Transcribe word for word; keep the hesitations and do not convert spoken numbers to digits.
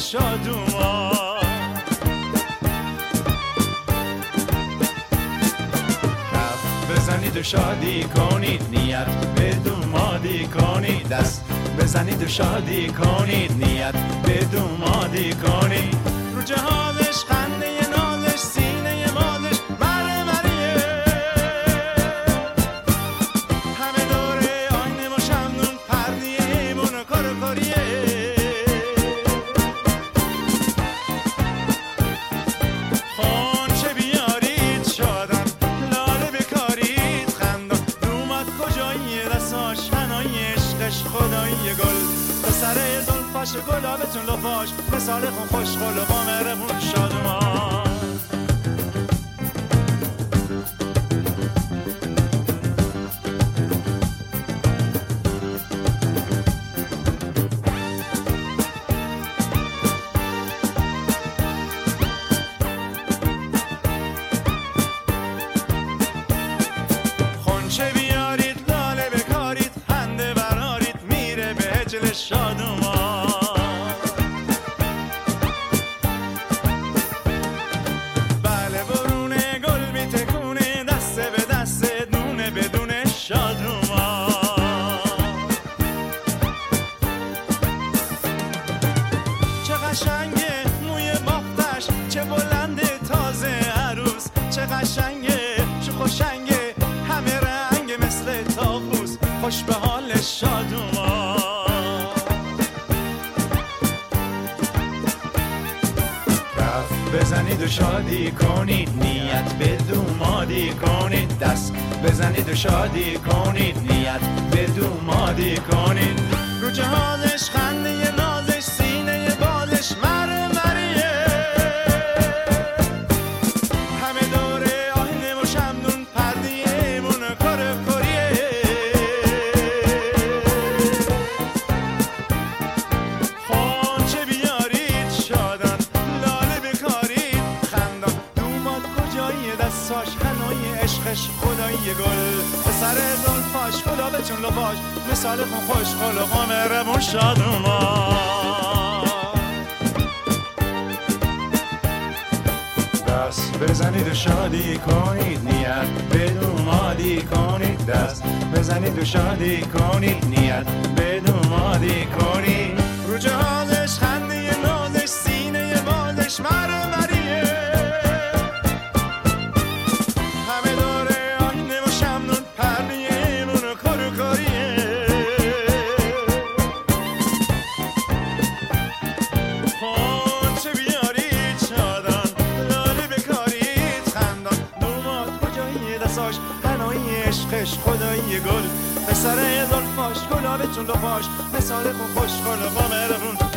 شادومان. کف بزنید و شادی کنید، نیت به دومادی کنید. دست بزنید و شادی کنید، نیت به دومادی کنید. رو جهادش خنده نازش، سینه مازش مره مریه. همه دوره آینه و شمنون، پردیه ایمون و کار و کاریه. خونچه بیارید شادن، لاله بکارید خندان. دومد کجاییه دستاش، هنای عشقش خدایی گل. سر زلفاش و گلابتون لفاش، مثال خون خوشگل و با مهربون شادمان. خونچه بیارید لاله بکارید، خنده برارید میره به هجل شادمان. بله برونه گل میتکونه، دسته به دسته دونه بدونه شادمان. چه قشنگه موی باختش، چه بلنده تازه عروس. چه قشنگه شوخ و شنگه، همه رنگ مثل طاووس. خوش به حال شادومان. کف بزنید و شادی کنید، نیت به دومادی کنید. دست بزنید و شادی کنید، نیت به دومادی کنید. رو جهازش خنده نازش، سینه بالش مره مریه. همه دوره آینه و شمنون، پردیه ایمون و کار و کاریه. خونچه بیارید شادن، لاله بکارید خندان. دوماد کجاییه دستاش، هنای عشقش خدایی گل. به سر زلفاش گلابتون لباش، مثال خون خوشگل و با مهربون شادومان. دست بزنید و شادی کنید، نیت به دومادی کنید. دست بزنید و شادی کنید، نیت به دومادی کنید. رو جهازش خنده نازش، سینه بالش مره مریه. همه دوره آینه و شمنون، پردیه ایمون و کار و کاریه. خونچه بیارید شادان، لاله بکارید خندان. دوماد کجاییه دستاش، هنای عشقش خدایی گل. به سر زلفاش گلابتون لفاش، مثال خون خوشگل و با مهربون